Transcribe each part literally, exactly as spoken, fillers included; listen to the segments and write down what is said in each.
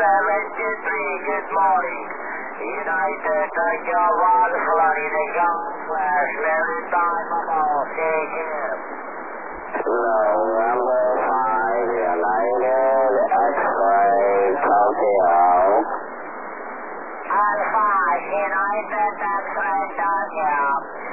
seventy-three, good morning. United Tokyo one, Florida Golf slash Maritime Mobile, take care. November five, United X-Ray Tokyo. Alpha, United X-Ray Tokyo.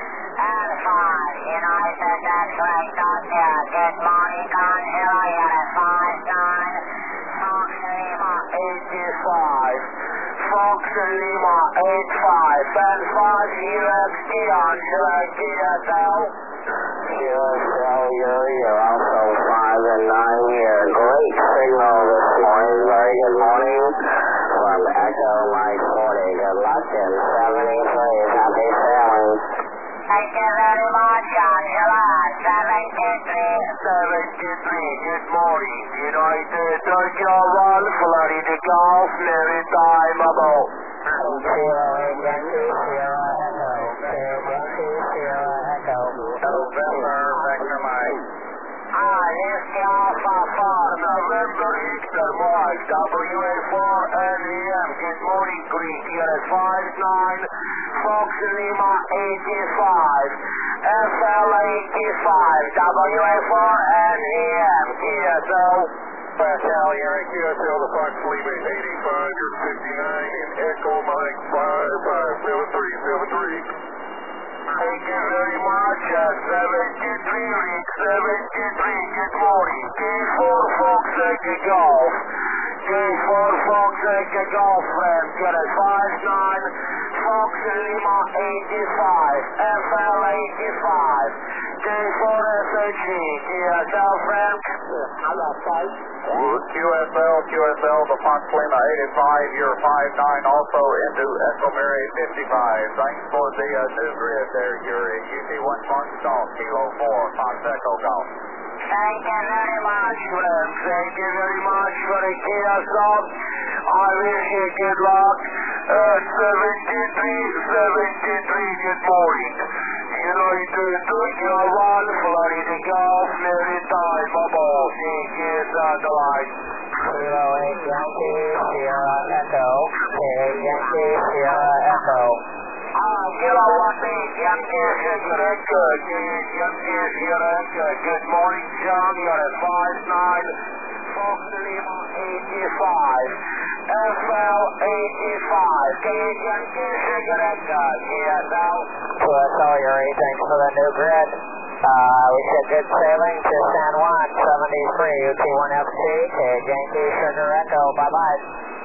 Alpha, United X-Ray Tokyo. Good morning, Angela, you're at five nine. Fox Lima eighty-five. Fox Lima eighty-five. And five U X T Angela, G S L. Q S L, you're, you're also five and nine. You're a great signal this morning. Very good morning from Echo Mike forty. Good luck in seventy-three. Happy sailing. Thank you very much, Angela. seventy-three. seventy-three, good morning. United Tokyo one, Florida Golf, Maritime Mobile. Sierra, Yankee, Sierra, Echo. Yankee, Sierra, Echo. November, Vector Mike. Ah, Yankee Alpha four. November, Victor Mike, W A four N E M. Good morning, Greek. You're at five nine. Fox Lima eighty-five. F L eighty-five. W A four N E M. Q S L. Pascal, you're at Q S L, the Fox Lima eighty-five, you're fifty-nine, and Echo Mike five five seven three seven three. Thank you very much. Uh, seventy-three, Rick, seventy-three, good morning. K four Fox Echo Golf. K four Fox Echo Golf, friends. You're at five nine. Fox Lima eighty-five. F L eighty-five. K four S H E. G S L, friends. I got five. Q S L, Q S L, the Fox Lima eighty-five, you're five nine, also into Echo Mary fifty-five. Thanks for the uh, new grid there, Yuri. U T one Mark Golf, Kilo four, Fox Echo Golf. Thank you very much, friends. Thank you very much for the K S L. I wish you good luck. Uh, seventy-three, seventy-three, good morning. United Tokyo one, Florida Golf, Maritime Mobile. Take care, satellite. Kilo eight Yankee, Sierra Echo. eight Yankee, Sierra Echo. Ah, Kilo one eight Yankee, Sierra Echo. Yankee, Sierra Echo. Good morning, John. You're at five nine. Fox Lima eighty-five. F L eighty-five. Canadian Cigaretta. G S L. Q S L, Yuri, thanks for the new grid. Uh, we said good sailing to San Juan, seventy-three, U T one F C, Yankee Sugar Echo, bye-bye.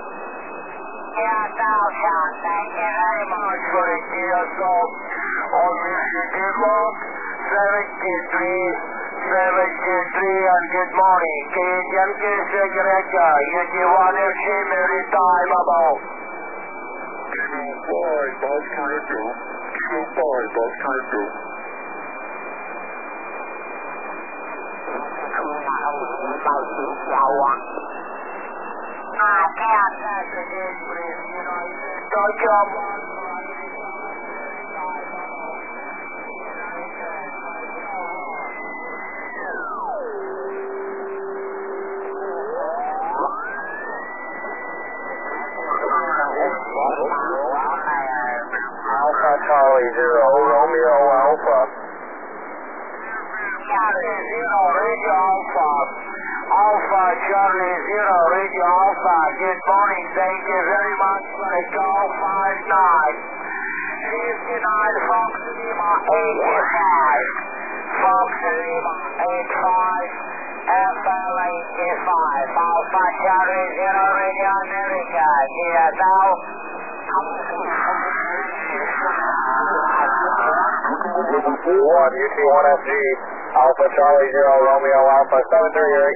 G S L, Sean, thank you very much for the G S L. I wish you good luck. seventy-three, seventy-three, and good morning. Canadian Cigaretta. U T one F C, Maritime Mobile. Kilo five, Boss Echo. Kilo five, Boss Echo. Ah, damn. Tokyo. Alpha Charlie Zero, Romeo Alpha. Charlie Zero, Radio Alpha. Alpha Charlie Zero, Radio Alpha. Good morning. Thank you very much for the call. five nine. fifty-nine Fox Lima eighty-five. Fox Lima eighty-five. F L eighty-five. Alpha Charlie Zero, Radio America. G S L. one, U T one F G, Alpha Charlie Zero, Romeo Alpha, seven three, Eric.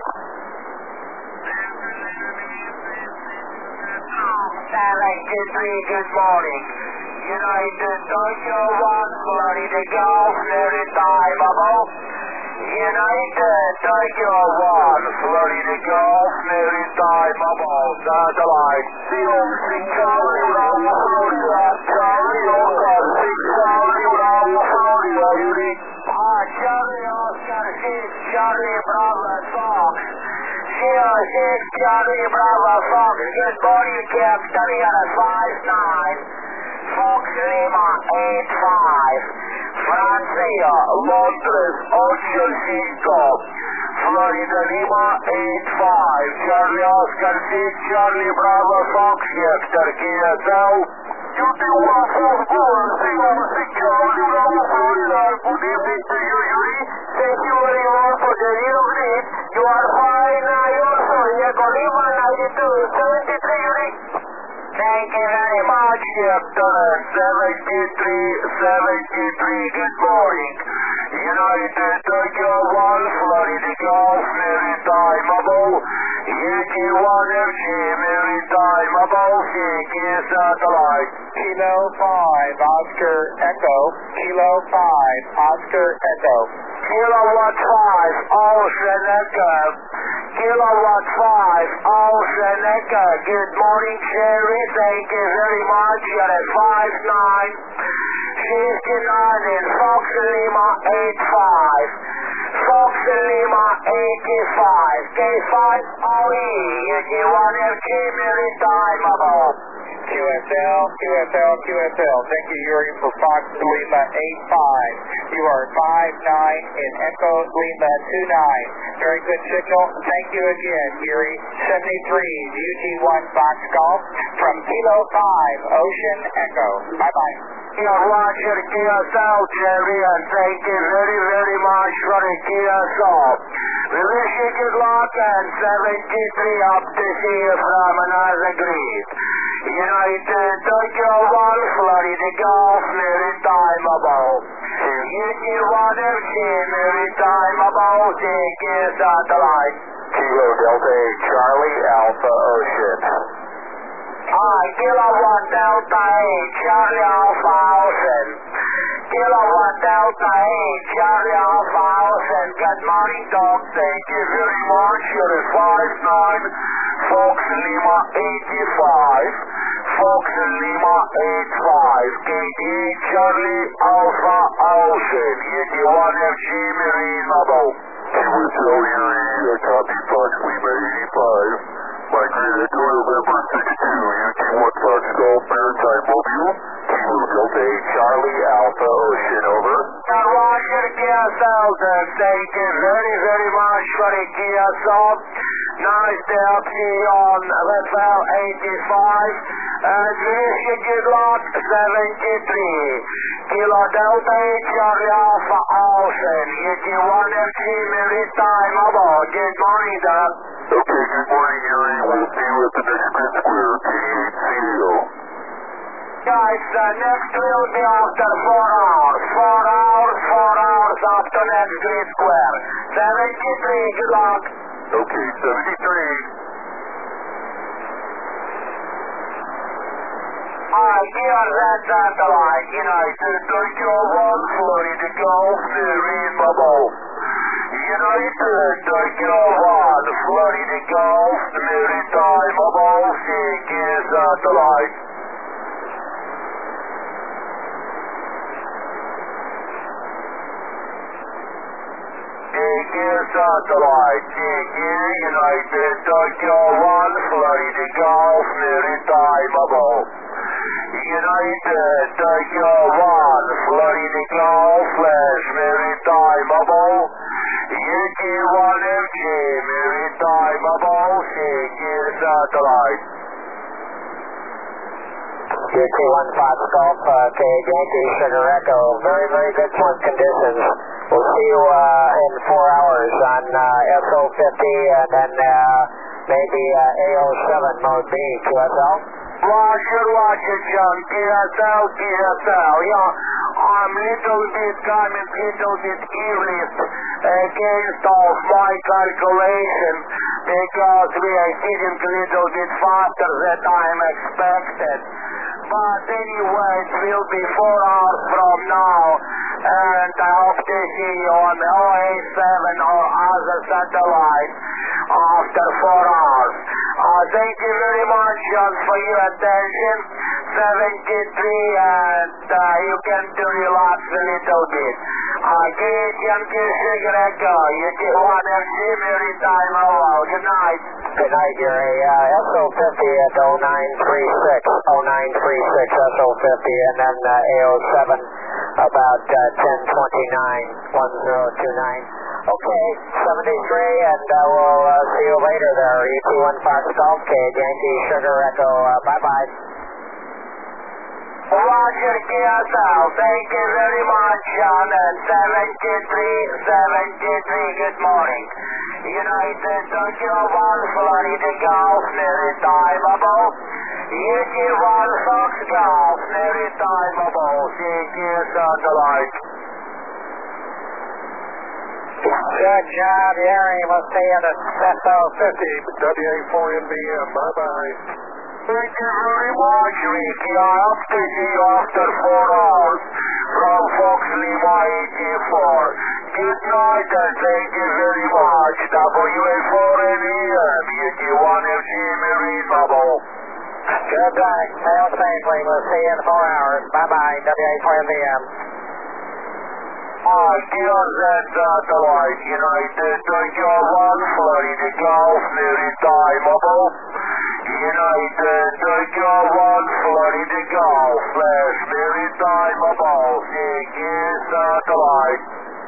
seventy-three, good morning. United Tokyo one, Florida Golf, Maritime Mobile. United Tokyo one, Florida Golf, Maritime Mobile, satellite. zero six Charlie, Bravo, Florida, Charlie, Oscar, six Charlie, Bravo, Florida, Unit. Ah, Charlie, Oscar, six Charlie, Bravo, Fox. zero six, Charlie Bravo Fox, good morning, Captain, you got a five nine, Fox Lima eight five, Francia, Londres, Ocho Cinco, Florida Lima eight five, Charlie Oscar six, Charlie Bravo Fox, Captain, K S L. U T one four four, zero six, Charlie Bravo Florida, good evening to you, Yuri. Thank you very much for the little bit. You are fine now, also, Yakolima ninety-two, seventy-three, Yuri. Thank you very much. Captain, seventy-three, seventy-three, good morning. United Tokyo one, Florida Golf, Maritime Mobile, Yankee one F G, Maritime Mobile, Yankee Satellite. Kilo five, Oscar Echo. Kilo five, Oscar Echo. Kilowatt five, Ocean Echo. Kilowatt five, Ocean Echo. Good morning, Sherry. Thank you very much. You're at five nine. fifty-nine in Fox Lima eight five. Fox Lima eighty-five. K five O E. U G one F G Maritime Mobile. Q S L, Q S L, Q S L. Thank you, Yuri, for Fox Lima eight five. You are five nine in Echo Lima two nine. Very good signal. Thank you again, Yuri. seventy-three, U G one Fox Golf from Kilo five, Ocean Echo. Bye-bye. You're watching K S L, Jerry, and thank you very, very much for the K S L. We wish you good luck and seventy-three up to see you from another grid. United Tokyo one, Florida Golf, Maritime Mobile. U G one F G, Maritime Mobile, take your satellite. Kilo Delta eight, Charlie Alpha Ocean. Hi, Kilowatt Delta eight, Charlie Alpha Ocean. Kilowatt Delta eight, Charlie Alpha Ocean. Good morning, Doc. Thank you very much. You're at five nine, Fox Lima eighty-five. Fox Lima eight five. K D Charlie Alpha Ocean. U G one F G Marine Mobile. Q S L Yuri, copy Fox Lima eighty-five. My grid to November sixty-two, U G one Fox Golf Maritime Mobile, Kilo Delta eight, Charlie Alpha Ocean, over. Now, Roger, K S L, thank you very, very much for the K S L. Nice to have you on F L eighty-five. And wish you good luck, seventy-three. Kilo Delta eight, Charlie Alpha Ocean, U G one F G Maritime Mobile. Good morning, Doc. Okay, good morning, Yuri. We'll see you at the next grid square, K eight C O. Guys, uh, next will be after four hours. Four hours, four hours after next grid square. seventy-three, good luck. Okay, seventy-three. Hi, here's that satellite. United Tokyo one, Florida Golf, Marine Mobile. United Tokyo one, Florida Golf, Maritime Mobile, take your satellite. Take your satellite, take your United Tokyo one, Florida Golf, Maritime Mobile. United Tokyo one, Florida Golf, slash Maritime Mobile. U G one F G, Maritime Mobile, take your satellite. U T one Fox Golf, uh, K Yankee Sugar Echo. Very, very good point conditions. We'll see you uh, in four hours on uh, S O fifty and then uh, maybe uh, A O seven mode B, Q S L. Roger, Roger, John, K S L, K S L, yeah. I'm little bit, I'm a little bit erased against of my calculation because we are getting a little bit faster than I'm expected. But anyway, it will be four hours from now, and I hope to see you on the O A seven or other satellite after four hours. Uh, thank you very much, John, for your attention. seventy-three, and uh, you can to relax a little bit. Again, Yankee Sugar Echo, U T one F C, Maritime, hello, good night. Good night, Gary. Uh, S O fifty at oh nine three six, oh nine three six S O fifty, and then uh, A O seven about uh, ten twenty-nine, one zero two nine. Okay, seventy-three, and uh, we'll uh, see you later there. U T one Fox Golf, K, Yankee Sugar Echo, uh, bye-bye. Roger, K S L, thank you very much, John, and seventy-three, seventy-three, good morning. United Tokyo one, Florida Golf, Maritime, above. U T one Fox Golf, Maritime, above. Thank you, satellite. Good job, Gary. We'll see you at S O fifty. W A four N B M, bye-bye. Thank you very much, Ricky. I hope to see you after four hours from Fox Lima eighty-four. Good night and thank you very much. W A four N B M, U T one F C, Marine Bubble. Good night. Sail safely. We'll see you in four hours. Bye-bye. W A four N B M. Adios and satellite. United Tokyo one, Florida Golf, Maritime Bubble. United Tokyo one, Florida Golf, slash Maritime Bubble. Thank you, satellite.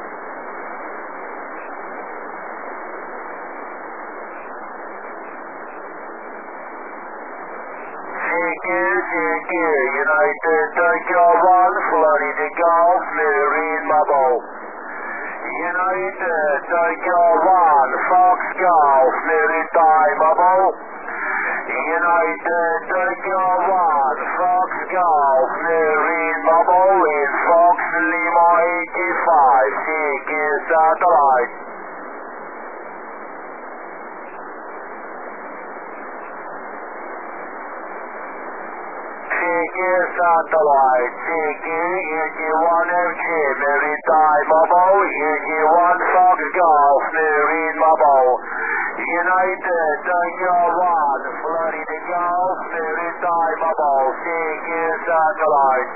Thank you, thank you. United Tokyo one, Florida Golf, Marine Bubble. United Tokyo one, Fox Golf, Maritime Bubble. United Tokyo one, Fox Golf, Marine Bubble in Fox Lima eighty-five. Thank you, satellite. Thank you, satellite. Thank you, U T one F G, Maritime Bubble, U T one Fox Golf, Marine Bubble. United Tokyo one, Florida Golf, Maritime Bubble. Thank you, satellite.